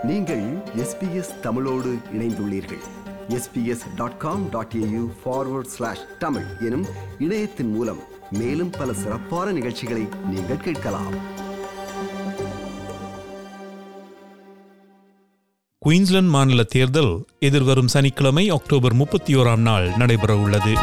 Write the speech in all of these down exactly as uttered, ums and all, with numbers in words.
நீங்கள் எஸ்பிஎஸ் தமிழோடு இணைந்துள்ளீர்கள். SBS dot com dot AU forward slash Tamil எனும் இணையத்தின் மூலம் மேலும் பல சிறப்பான நிகழ்ச்சிகளை நீங்கள் கேட்கலாம். குயின்ஸ்லாந்து மாநில தேர்தல் எதிர்வரும் சனிக்கிழமை அக்டோபர் முப்பத்தி ஓராம் நாள் நடைபெற உள்ளது.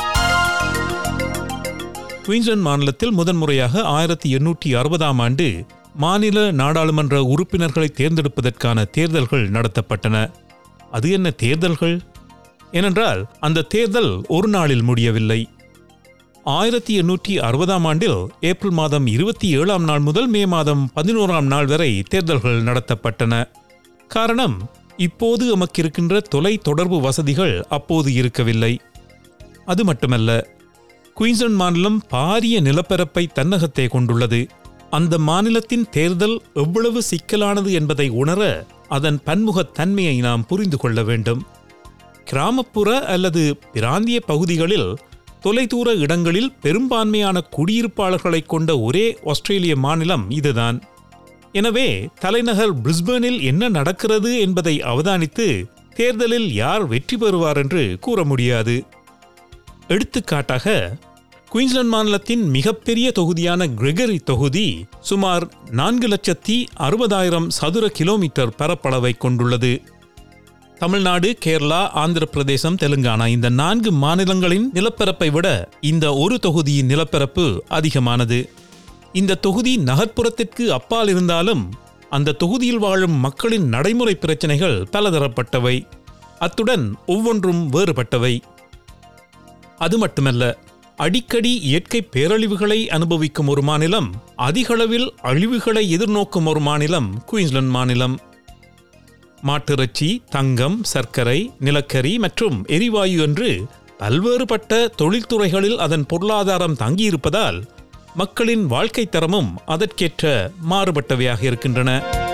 குயின்ஸ்லாந்து மாநிலத்தில் முதன்முறையாக ஆயிரத்தி எண்ணூற்றி அறுபதாம் ஆண்டு மாநில நாடாளுமன்ற உறுப்பினர்களை தேர்ந்தெடுப்பதற்கான தேர்தல்கள் நடத்தப்பட்டன. அது என்ன தேர்தல்கள்? ஏனென்றால் அந்த தேர்தல் ஒரு நாளில் முடியவில்லை. ஆயிரத்தி எண்ணூற்றி அறுபதாம் ஆண்டில் ஏப்ரல் மாதம் இருபத்தி ஏழாம் நாள் முதல் மே மாதம் பதினோராம் நாள் வரை தேர்தல்கள் நடத்தப்பட்டன. காரணம், இப்போது எமக்கு இருக்கின்ற தொலை தொடர்பு வசதிகள் அப்போது இருக்கவில்லை. அது மட்டுமல்ல, குயின்ஸ்லாந்து மாநிலம் பாரிய நிலப்பரப்பை தன்னகத்தே கொண்டுள்ளது. அந்த மாநிலத்தின் தேர்தல் எவ்வளவு சிக்கலானது என்பதை உணர அதன் பன்முகத்தன்மையை நாம் புரிந்து கொள்ள வேண்டும். கிராமப்புற அல்லது பிராந்திய பகுதிகளில் தொலைதூர இடங்களில் பெரும்பான்மையான குடியிருப்பாளர்களை கொண்ட ஒரே ஆஸ்திரேலிய மாநிலம் இதுதான். எனவே தலைநகர் பிரிஸ்பேனில் என்ன நடக்கிறது என்பதை அவதானித்து தேர்தலில் யார் வெற்றி பெறுவார் என்று கூற முடியாது. எடுத்துக்காட்டாக, குயின்ஸ்லாந்து மாநிலத்தின் மிகப்பெரிய தொகுதியான கிரெகரி தொகுதி சுமார் நான்கு லட்சத்தி அறுபதாயிரம் சதுர கிலோமீட்டர் பரப்பளவை கொண்டுள்ளது. தமிழ்நாடு, கேரளா, ஆந்திர பிரதேசம், தெலுங்கானா இந்த நான்கு மாநிலங்களின் நிலப்பரப்பை விட இந்த ஒரு தொகுதியின் நிலப்பரப்பு அதிகமானது. இந்த தொகுதி நகர்ப்புறத்திற்கு அப்பால் இருந்தாலும் அந்த தொகுதியில் வாழும் மக்களின் நடைமுறை பிரச்சனைகள் பலதரப்பட்டவை. அத்துடன் ஒவ்வொன்றும் வேறுபட்டவை. அது மட்டுமல்ல, அடிக்கடி இயற்கை பேரழிவுகளை அனுபவிக்கும் ஒரு மாநிலம், அதிகளவில் அழிவுகளை எதிர்நோக்கும் ஒரு மாநிலம் குயின்ஸ்லாந்து மாநிலம். மாட்டிறைச்சி, தங்கம், சர்க்கரை, நிலக்கரி மற்றும் எரிவாயு என்று பல்வேறுபட்ட தொழில்துறைகளில் அதன் பொருளாதாரம் தங்கியிருப்பதால் மக்களின் வாழ்க்கை தரமும் அதற்கேற்ற மாறுபட்டவையாக இருக்கின்றன.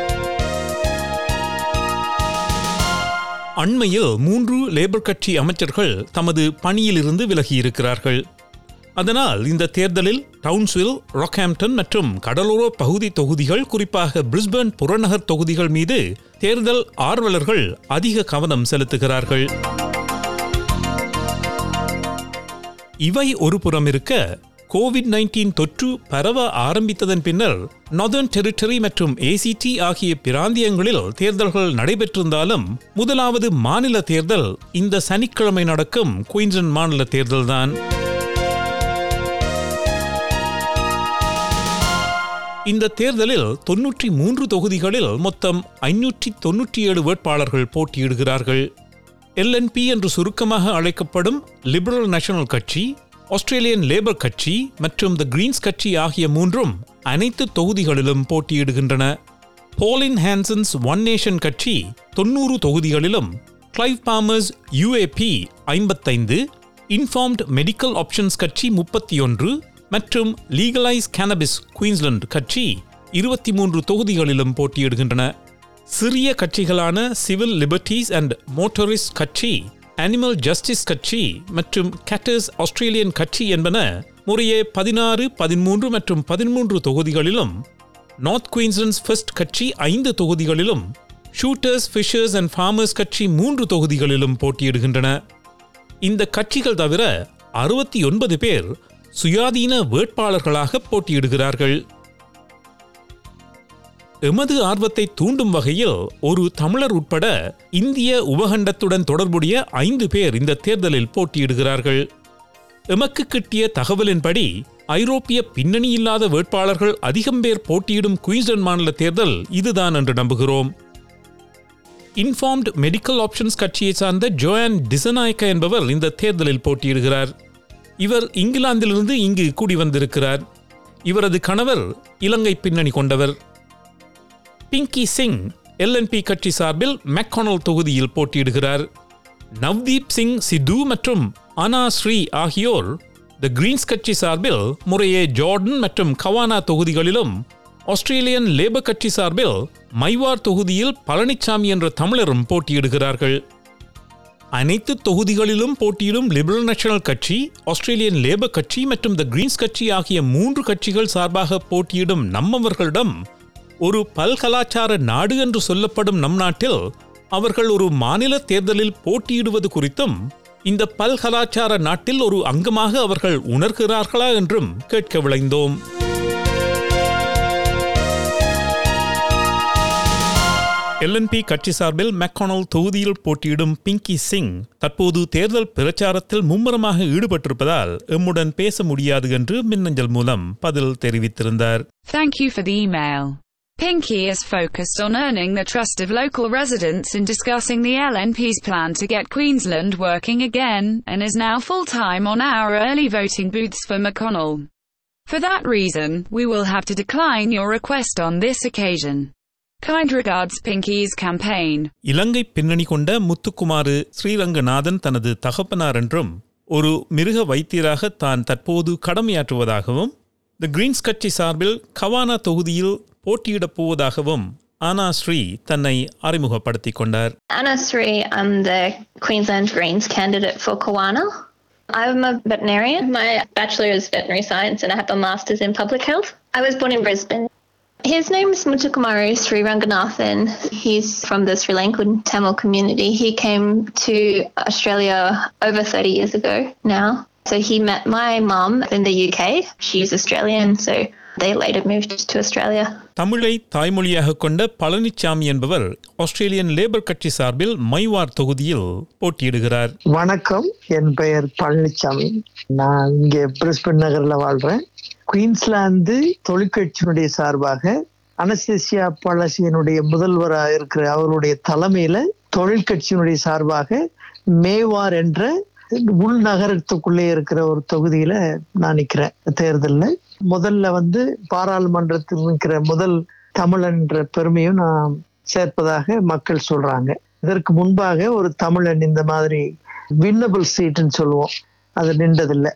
அண்மையில் மூன்று லேபர் கட்சி அமைச்சர்கள் தமது பணியிலிருந்து விலகியிருக்கிறார்கள். அதனால் இந்த தேர்தலில் டவுன்ஸ்வில், ராக்ஹாம்ப்டன் மற்றும் கடலோர பகுதி தொகுதிகள், குறிப்பாக பிரிஸ்பேன் புறநகர் தொகுதிகள் மீது தேர்தல் ஆர்வலர்கள் அதிக கவனம் செலுத்துகிறார்கள். இவை ஒரு புறம் இருக்க, கோவிட் பத்தொன்பது தொற்று பரவ ஆரம்பித்ததன் பின்னர் நார்தர்ன் டெரிட்டரி மற்றும் ஏசிடி ஆகிய பிராந்தியங்களில் தேர்தல்கள் நடைபெற்றிருந்தாலும் முதலாவது மாநில தேர்தல் இந்த சனிக்கிழமை நடக்கும் குயின்ஸ்லாந்து மாநில தேர்தல்தான். இந்த தேர்தலில் தொன்னூற்றி மூன்று தொகுதிகளில் மொத்தம் ஐநூற்றி தொன்னூற்றி ஏழு வேட்பாளர்கள் போட்டியிடுகிறார்கள். எல்என்பி என்று சுருக்கமாக அழைக்கப்படும் லிபரல் நேஷனல் கட்சி, ஆஸ்திரேலியன் லேபர் கட்சி மற்றும் தி கிரீன்ஸ் கட்சி ஆகிய மூன்றும் அனைத்து தொகுதிகளிலும் போட்டியிடுகின்றன. போலின் ஹான்சன்ஸ் ஒன் நேஷன் கட்சி தொன்னூறு தொகுதிகளிலும், கிளைவ் பாமர்ஸ் யூஏபி ஐம்பத்தைந்து, இன்ஃபார்ம்ட் மெடிக்கல் ஆப்ஷன்ஸ் கட்சி முப்பத்தி ஒன்று மற்றும் லீகலைஸ் கேனபிஸ் குயின்ஸ்லாந்து கட்சி இருபத்தி மூன்று தொகுதிகளிலும் போட்டியிடுகின்றன. சிறிய கட்சிகளான சிவில் லிபர்டீஸ் அண்ட் மோட்டரிஸ்ட் கட்சி, அனிமல் ஜஸ்டிஸ் கட்சி மற்றும் கேட்டர்ஸ் ஆஸ்திரேலியன் கட்சி என்பன முறையே பதினாறு, பதிமூன்று மற்றும் பதிமூன்று தொகுதிகளிலும், நார்த் குயின்ஸ்லாந்து ஃபர்ஸ்ட் கட்சி ஐந்து தொகுதிகளிலும், ஷூட்டர்ஸ், ஃபிஷர்ஸ் அண்ட் ஃபார்மர்ஸ் கட்சி மூன்று தொகுதிகளிலும் போட்டியிடுகின்றன. இந்த கட்சிகள் தவிர அறுபத்தி ஒன்பது பேர் சுயாதீன வேட்பாளர்களாக போட்டியிடுகிறார்கள். எமது ஆர்வத்தை தூண்டும் வகையில் ஒரு தமிழர் உட்பட இந்திய உபகண்டத்துடன் தொடர்புடைய ஐந்து பேர் இந்த தேர்தலில் போட்டியிடுகிறார்கள். எமக்கு கிட்டிய தகவலின்படி ஐரோப்பிய பின்னணி இல்லாத வேட்பாளர்கள் அதிகம் பேர் போட்டியிடும் குயின்ஸ்லாந்து மாநில தேர்தல் இதுதான் என்று நம்புகிறோம். இன்ஃபார்ம்ட் மெடிக்கல் ஆப்ஷன்ஸ் கட்சியை சார்ந்த ஜோயான் டிசநாயக்க என்பவர் இந்த தேர்தலில் போட்டியிடுகிறார். இவர் இங்கிலாந்திலிருந்து இங்கு கூடி வந்திருக்கிறார். இவரது கணவர் இலங்கை பின்னணி கொண்டவர். பிங்கி சிங் எல்என்பி கட்சி சார்பில் மெக்கானல் தொகுதியில் போட்டியிடுகிறார். நவ்தீப் சிங் சித்து மற்றும் அனா ஸ்ரீ ஆகியோர் தி கிரீன்ஸ் கட்சி சார்பில் முறையே ஜார்டன் மற்றும் கவானா தொகுதிகளிலும், ஆஸ்திரேலியன் லேபர் கட்சி சார்பில் மைவார் தொகுதியில் பழனிசாமி என்ற தமிழரும் போட்டியிடுகிறார்கள். அனைத்து தொகுதிகளிலும் போட்டியிடும் லிபரல் நேஷனல் கட்சி, ஆஸ்திரேலியன் லேபர் கட்சி மற்றும் தி கிரீன்ஸ் கட்சி ஆகிய மூன்று கட்சிகள் சார்பாக போட்டியிடும் நம்மவர்களிடம் ஒரு பல்கலாச்சார நாடு என்று சொல்லப்படும் நம் நாட்டில் அவர்கள் ஒரு மாநில தேர்தலில் போட்டியிடுவது குறித்தும் இந்த பல்கலாச்சார நாட்டில் ஒரு அங்கமாக அவர்கள் உணர்கிறார்களா என்றும் கேட்க விளைந்தோம். எல்என்பி கட்சி சார்பில் மெக்கொனல் தொகுதியில் போட்டியிடும் பிங்கி சிங் தற்போது தேர்தல் பிரச்சாரத்தில் மும்முரமாக ஈடுபட்டிருப்பதால் எம்முடன் பேச முடியாது என்று மின்னஞ்சல் மூலம் பதில் தெரிவித்திருந்தார். Thank you for the email. Pinky is focused on earning the trust of local residents in discussing the L N P's plan to get Queensland working again, and is now full-time on our early voting booths for McConnell. For that reason, we will have to decline your request on this occasion. Kind regards, Pinky's campaign. இலங்கை பின்னணி கொண்ட முத்துக்குமாரு ஸ்ரீரங்கநாதன் தனது தகப்பனார் என்றும் ஒரு மிருக வைத்தியராக தான் தற்போது கடமையாற்றுவதாகவும் தி Green's கட்சி சார்பில் கவானா தொகுதியில் போட்டியிடப் போவதாகவும் Anna Sri தன்னை அறிமுகப்படுத்திக் கொண்டார். Anna Sri, I'm the Queensland Greens candidate for Kawana. I'm a veterinarian. My bachelor is veterinary science and I have a master's in public health. I was born in Brisbane. His name is Muthukumaru Sri Ranganathan. He's from the Sri Lankan Tamil community. He came to Australia over thirty years ago now. So he met my mum in the U K. She's Australian, so they later moved to Australia. தமிழை தாய்மொழியாக கொண்ட பழனிச்சாமி என்பவர் Australian Labor கட்சி சார்பில் மைவார் தொகுதியில் போட்டியிடுகிறார். வணக்கம், என் பெயர் பழனிச்சாமி. நான் இங்கே பிரிஸ்பன் நகர்ல வாழ்றேன். குயின்ஸ்லாந்து தொழிற்கட்சியினுடைய சார்பாக அனஸ்தேசியா பாலசியினுடைய முதல்வராக இருக்கிற அவருடைய தலைமையில தொழிற்கட்சியினுடைய சார்பாக மேவார் என்ற உள் நகரத்துக்குள்ளே இருக்கிற ஒரு தொகுதியில நான் நிக்கிறேன். தேர்தலில் முதல்ல வந்து பாராளுமன்றத்தில் நிற்கிற முதல் தமிழன் என்ற பெருமையும் நான் சேர்ப்பதாக மக்கள் சொல்றாங்க. இதற்கு முன்பாக ஒரு தமிழன் இந்த மாதிரி வின்னபிள் சீட்னு சொல்லுவோம், அது நின்றதில்லை.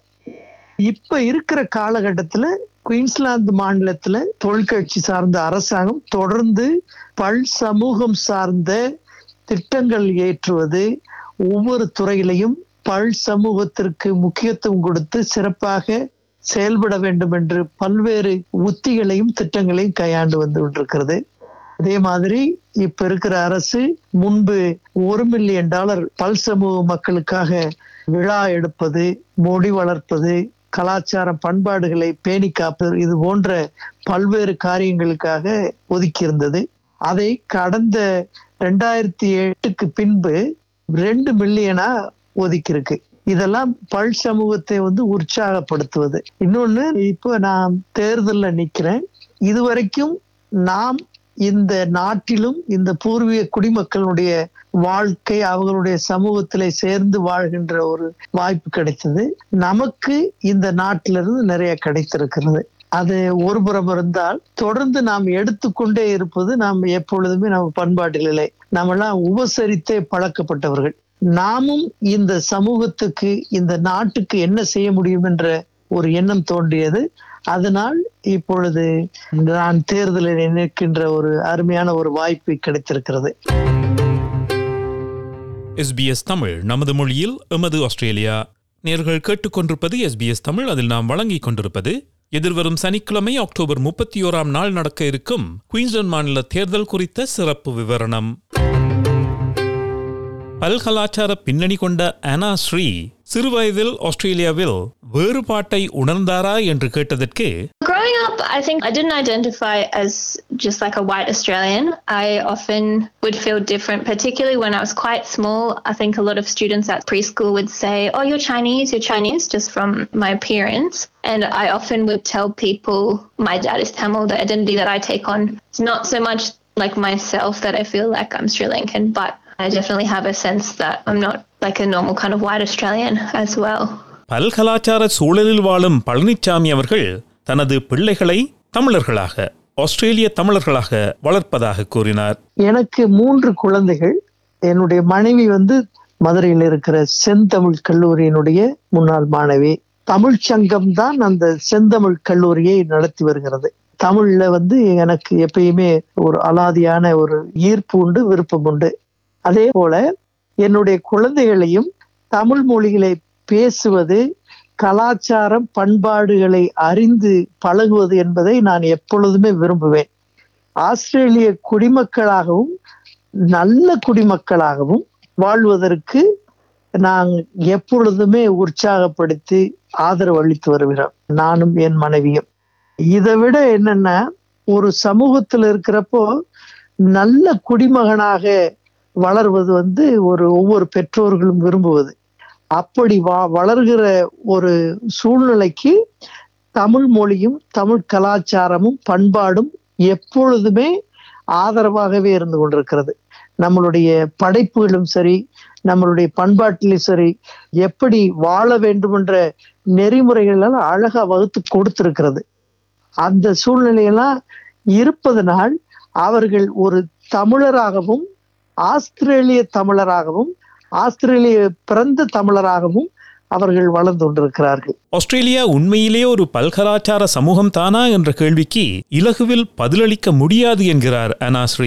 இப்ப இருக்கிற காலகட்டத்துல குயின்ஸ்லாந்து மாநிலத்துல தொழிற்கட்சி சார்ந்த அரசாங்கம் தொடர்ந்து பல் சமூகம் சார்ந்த திட்டங்கள் ஏற்றுவது, ஒவ்வொரு துறையிலையும் பல் சமூகத்திற்கு முக்கியத்துவம் கொடுத்து சிறப்பாக செயல்பட வேண்டும் என்று பல்வேறு உத்திகளையும் திட்டங்களையும் கையாண்டு வந்து கொண்டிருக்கிறது. அதே மாதிரி இப்ப இருக்கிற அரசு முன்பு ஒரு மில்லியன் டாலர் பல் சமூக மக்களுக்காக விழா எடுப்பது, மொழி வளர்ப்பது, கலாச்சார பண்பாடுகளை பேணி காப்பது, இது போன்ற பல்வேறு காரியங்களுக்காக ஒதுக்கி இருந்தது. அதை கடந்த ரெண்டாயிரத்தி எட்டுக்கு பின்பு ரெண்டு மில்லியனா ஒதுக்கி இருக்கு. இதெல்லாம் பல் சமூகத்தை வந்து உற்சாகப்படுத்துவது. இன்னொன்னு, இப்போ நான் தேர்தல்ல நிக்கிறேன். இதுவரைக்கும் நாம் இந்த நாட்டிலும் இந்த பூர்வீக குடிமக்களுடைய வாழ்க்கை, அவர்களுடைய சமூகத்திலே சேர்ந்து வாழ்கின்ற ஒரு வாய்ப்பு கிடைத்தது. நமக்கு இந்த நாட்டிலிருந்து நிறைய கிடைத்திருக்கிறது. அது ஒரு புறம் இருந்தால், தொடர்ந்து நாம் எடுத்துக்கொண்டே இருப்பது நாம் எப்பொழுதுமே நம்ம பண்பாட்டிலே நம்மெல்லாம் உபசரித்தே பழக்கப்பட்டவர்கள். நாமும் இந்த சமூகத்துக்கு இந்த நாட்டுக்கு என்ன செய்ய முடியும் என்ற ஒரு எண்ணம் தோன்றியது. அதனால் இப்பொழுது நான் தேர்தலில் நிற்கின்ற ஒரு அருமையான ஒரு வாய்ப்பு கிடைத்திருக்கிறது. எஸ்பிஎஸ் தமிழ், நமது மொழியில் எமது ஆஸ்திரேலியா. நேர்கள் கேட்டுக்கொண்டிருப்பது எஸ்பிஎஸ் தமிழ். அதில் நாம் வழங்கிக் கொண்டிருப்பது எதிர்வரும் சனிக்கிழமை அக்டோபர் முப்பத்தி ஓராம் நாள் நடக்க இருக்கும் குயின்ஸ்லாந்து மாநில தேர்தல் குறித்த சிறப்பு விவரணம். பல்கலாச்சார பின்னணி கொண்ட அனா ஸ்ரீ சிறுவயதில் ஆஸ்திரேலியாவில் வேறுபாட்டை உணர்ந்தாரா என்று கேட்டதற்கு, Growing up, I think I didn't identify as just like a white Australian. I often would feel different, particularly when I was quite small. I think a lot of students at preschool would say, oh, you're Chinese, you're Chinese, just from my appearance. And I often would tell people my dad is Tamil. The identity that I take on is not so much like myself that I feel like I'm Sri Lankan, but I definitely have a sense that I'm not like a normal kind of white Australian as well. பல்கலாச்சார சூழலில் வாழும் பழனிச்சாமி அவர்கள் தனது பிள்ளைகளை தமிழர்களாக, ஆஸ்திரேலிய தமிழர்களாக வளர்ப்பதாக கூறினார். எனக்கு மூன்று குழந்தைகள். என்னுடைய மனைவி வந்து மதுரையில் இருக்கிற செந்தமிழ் கல்லூரியினுடைய முன்னாள் மாணவி. தமிழ் சங்கம் தான் அந்த செந்தமிழ் கல்லூரியை நடத்தி வருகிறது. தமிழ்ல வந்து எனக்கு எப்பயுமே ஒரு அலாதியான ஒரு ஈர்ப்பு உண்டு, விருப்பம் உண்டு. அதே போல என்னுடைய குழந்தைகளையும் தமிழ் மொழிகளை பேசுவது, கலாச்சாரம் பண்பாடுகளை அறிந்து பழகுவது என்பதை நான் எப்பொழுதுமே விரும்புவேன். ஆஸ்திரேலிய குடிமக்களாகவும் நல்ல குடிமக்களாகவும் வாழ்வதற்கு நாங்கள் எப்பொழுதுமே உற்சாகப்படுத்தி ஆதரவு அளித்து வருகிறோம், நானும் என் மனைவியும். இதை விட என்னன்னா, ஒரு சமூகத்தில் இருக்கிறப்போ நல்ல குடிமகனாக வளர்வது வந்து ஒரு ஒவ்வொரு பெற்றோர்களும் விரும்புவது. அப்படி வா வளர்கிற ஒரு சூழ்நிலைக்கு தமிழ் மொழியும் தமிழ் கலாச்சாரமும் பண்பாடும் எப்பொழுதுமே ஆதரவாகவே இருந்து கொண்டிருக்கிறது. நம்மளுடைய படைப்புகளும் சரி, நம்மளுடைய பண்பாட்டிலும் சரி, எப்படி வாழ வேண்டும் என்ற நெறிமுறைகள் அழகா வகுத்து கொடுத்திருக்கிறது. அந்த சூழ்நிலையெல்லாம் இருப்பதனால் அவர்கள் ஒரு தமிழராகவும் ஆஸ்திரேலிய தமிழராகவும் ஆஸ்திரேலிய பிறந்த தமிழராகவும் அவர்கள் வளர்ந்து கொண்டிருக்கிறார்கள். ஆஸ்திரேலியா உண்மையிலே ஒரு பல்கலாச்சார சமூகம் தானா என்ற கேள்விக்கு இலகுவில் பதிலளிக்க முடியாது என்கிறார் அனாஸ்ரீ.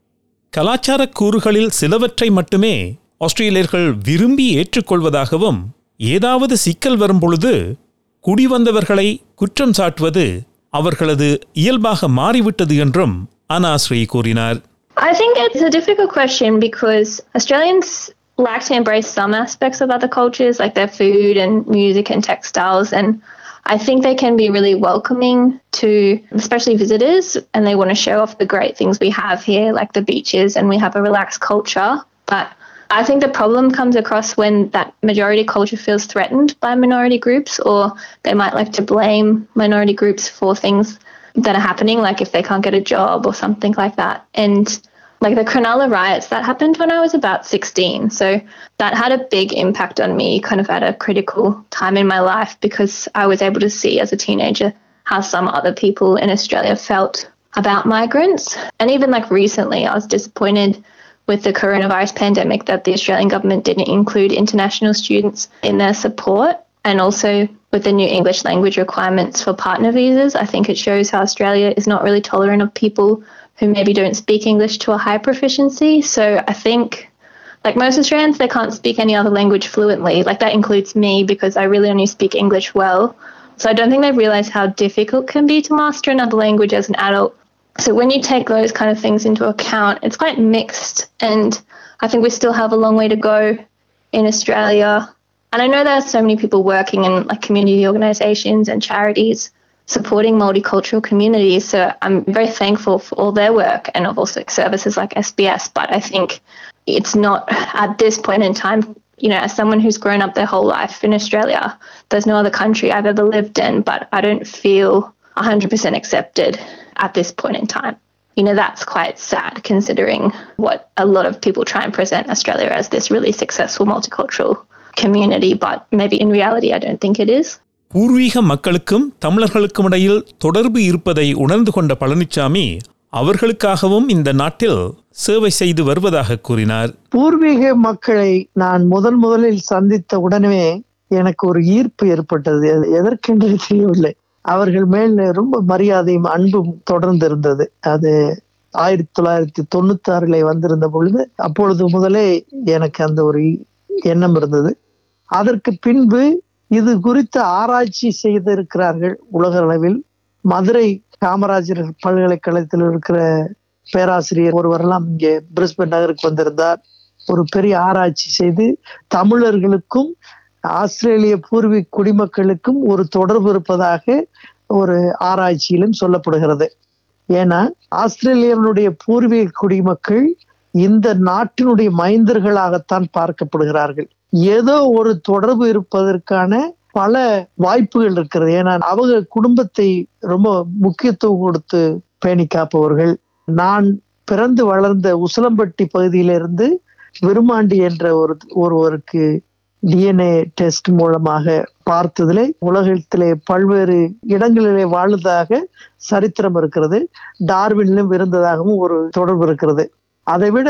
கலாச்சார கூறுகளில் சிலவற்றை மட்டுமே ஆஸ்திரேலியர்கள் விரும்பி ஏற்றுக்கொள்வதாகவும், ஏதாவது சிக்கல் வரும்பொழுது குடிவந்தவர்களை குற்றம் சாட்டுவது அவர்களது இயல்பாக மாறிவிட்டது என்றும் அனாஸ்ரீ கூறினார். I think it's a difficult question because Australians like to embrace some aspects of other cultures, like their food and music and textiles, and I think they can be really welcoming to especially visitors, and they want to show off the great things we have here, like the beaches, and we have a relaxed culture. But I think the problem comes across when that majority culture feels threatened by minority groups, or they might like to blame minority groups for things that are happening, like if they can't get a job or something like that. And like the Cronulla riots, that happened when I was about sixteen. So that had a big impact on me kind of at a critical time in my life, because I was able to see as a teenager how some other people in Australia felt about migrants. And even like recently, I was disappointed with the coronavirus pandemic that the Australian government didn't include international students in their support. And also with the new English language requirements for partner visas, I think it shows how Australia is not really tolerant of people who maybe don't speak English to a high proficiency. So I think, like most Australians, they can't speak any other language fluently. Like that includes me, because I really only speak English well. So I don't think they realise how difficult it can be to master another language as an adult. So when you take those kind of things into account, it's quite mixed. And I think we still have a long way to go in Australia. And I know there are so many people working in like community organisations and charities supporting multicultural communities. So I'm very thankful for all their work, and also services like S B S. But I think it's not at this point in time, you know, as someone who's grown up their whole life in Australia, there's no other country I've ever lived in, but I don't feel one hundred percent accepted at this point in time. You know, that's quite sad considering what a lot of people try and present Australia as, this really successful multicultural community, but maybe in reality I don't think it is. பூர்வீக மக்களுக்கும் தமிழர்களுக்கும் இடையில் தொடர்பு இருப்பதை உணர்ந்து கொண்ட பழனிசாமி அவர்களுக்காகவும் இந்த நாட்டில் சேவை செய்து வருவதாக கூறினார். பூர்வீக மக்களை நான் முதன் முதலில் சந்தித்த உடனே எனக்கு ஒரு ஈர்ப்பு ஏற்பட்டது. எதற்கென்று தெரியவில்லை. அவர்கள் மேல் ரொம்ப மரியாதையும் அன்பும் தொடர்ந்து இருந்தது. அது ஆயிரத்தி தொள்ளாயிரத்தி தொண்ணூத்தி ஆறுல வந்திருந்த பொழுது அப்பொழுது முதலே எனக்கு அந்த ஒரு எண்ணம் இருந்தது. அதற்கு பின்பு இது குறித்து ஆராய்ச்சி செய்திருக்கிறார்கள் உலக அளவில். மதுரை காமராஜர் பல்கலைக்கழகத்தில் இருக்கிற பேராசிரியர் ஒருவரெல்லாம் இங்கே பிரிஸ்பன் நகருக்கு வந்திருந்தார். ஒரு பெரிய ஆராய்ச்சி செய்து தமிழர்களுக்கும் ஆஸ்திரேலிய பூர்வீக குடிமக்களுக்கும் ஒரு தொடர்பு இருப்பதாக ஒரு ஆராய்ச்சியிலும் சொல்லப்படுகிறது. ஏன்னா ஆஸ்திரேலியனுடைய பூர்வீக குடிமக்கள் இந்த நாட்டினுடைய மைந்தர்களாகத்தான் பார்க்கப்படுகிறார்கள். ஏதோ ஒரு தொடர்பு இருப்பதற்கான பல வாய்ப்புகள் இருக்கிறது. ஏன்னா அவங்க குடும்பத்தை ரொம்ப முக்கியத்துவம் கொடுத்து பேணி காப்பவர்கள். நான் பிறந்து வளர்ந்த உசிலம்பட்டி பகுதியிலிருந்து விருமாண்டி என்ற ஒரு ஒருவருக்கு டிஎன்ஏ டெஸ்ட் மூலமாக பார்த்ததிலே உலகத்திலே பல்வேறு இடங்களிலே வாழ்ந்ததாக சரித்திரம் இருக்கிறது. டார்வினிலும் இருந்ததாகவும் ஒரு தொடர்பு இருக்கிறது. அதை விட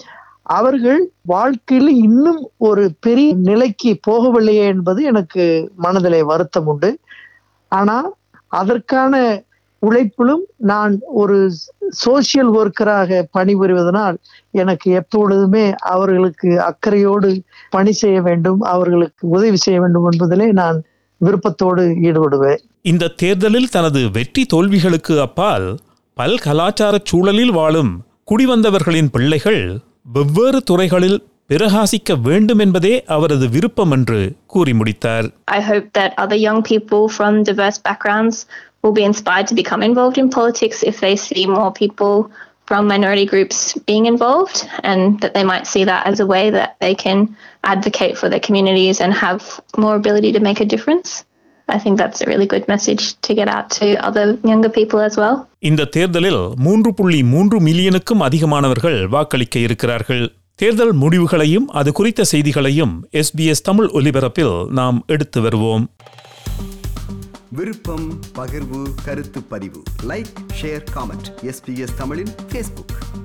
அவர்கள் வாழ்க்கையில் இன்னும் ஒரு பெரிய நிலைக்கு போகவில்லையே என்பது எனக்கு மனதிலே வருத்தம் உண்டு. ஆனா அதற்கான உழைப்பிலும் நான் ஒரு சோசியல் ஒர்க்கராக பணிபுரிவதனால் எனக்கு எப்பொழுதுமே அவர்களுக்கு அக்கறையோடு பணி செய்ய வேண்டும், அவர்களுக்கு உதவி செய்ய வேண்டும் என்பதிலே நான் விருப்பத்தோடு ஈடுபடுவேன். இந்த தேர்தலில் தனது வெற்றி தோல்விகளுக்கு அப்பால் பல்கலாச்சார சூழலில் வாழும் குடிவந்தவர்களின் பிள்ளைகள் வெவ்வேறு துறைகளில் பிரகாசிக்க வேண்டும் என்பதே அவரது விருப்பம் என்று கூறி முடித்தார். I hope that other young people from diverse backgrounds will be inspired to become involved in politics if they see more people from minority groups being involved, and that they might see that as a way that they can advocate for their communities and have more ability to make a difference. I think that's a really good message to get out to other younger people as well. இந்த தேர்தலில் மூன்று புள்ளி மூன்று மில்லியனுக்கும் அதிகமானவர்கள் வாக்களிக்க இருக்கிறார்கள். தேர்தல் முடிவுகளையும் அது குறித்த செய்திகளையும் எஸ்பிஎஸ் தமிழ் ஒலிபரப்பில் நாம் எடுத்து வருவோம். விருப்பம், பகிர்வு, கருத்து பதிவு, லைக், ஷேர், காமெண்ட். எஸ்பிஎஸ் தமிழின் ஃபேஸ்புக்.